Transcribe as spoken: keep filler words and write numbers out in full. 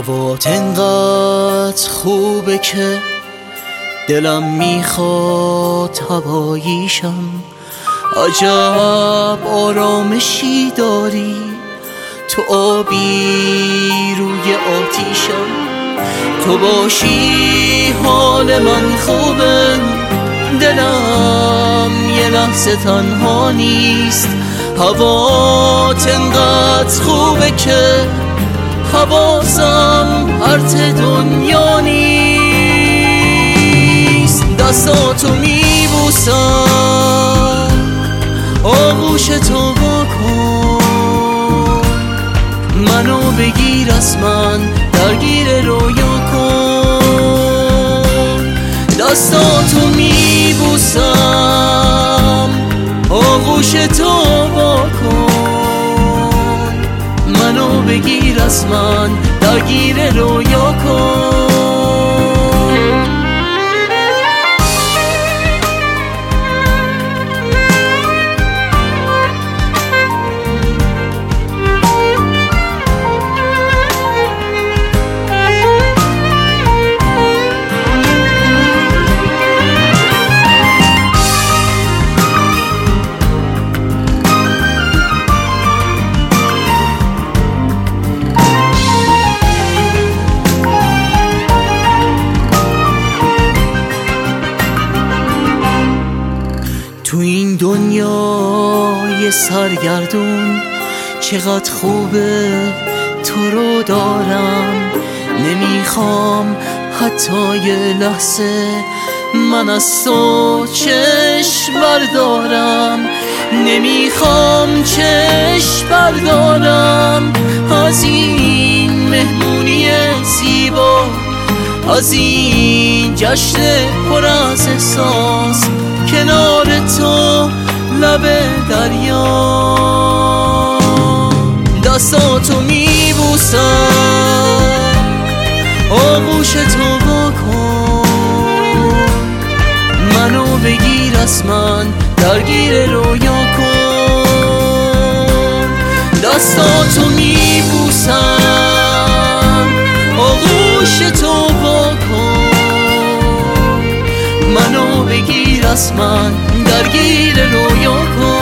هوات انقدر خوبه که دلم میخواد هواییشم. عجب آرامشی داری تو، آبی روی آتیشم. تو باشی حال من خوبه، دلم یه لحظه تنها نیست. هوات انقدر خوبه که حواسم پرت دنیا نیست. دستاتو میبوسم، آغوش تو بکن، منو بگیر از من درگیر رویا کن. دستاتو میبوسم، آغوش تو بکن، منو بگیر از من درگیر رویا کن. تو این دنیای سرگردون چقدر خوبه تو رو دارم. نمیخوام حتی یه لحظه من از تو چشم بردارم. نمیخوام چشم بردارم از این مهمونی زیبا، از این جشن پر از احساس کنار تو لب دریا. دستاتو میبوسم، آغوش تو بکن، منو بگیر از من درگیر رویا کن. دستاتو میبوسم، آغوش تو بکن، منو بگیر از من درگیر رویا کن.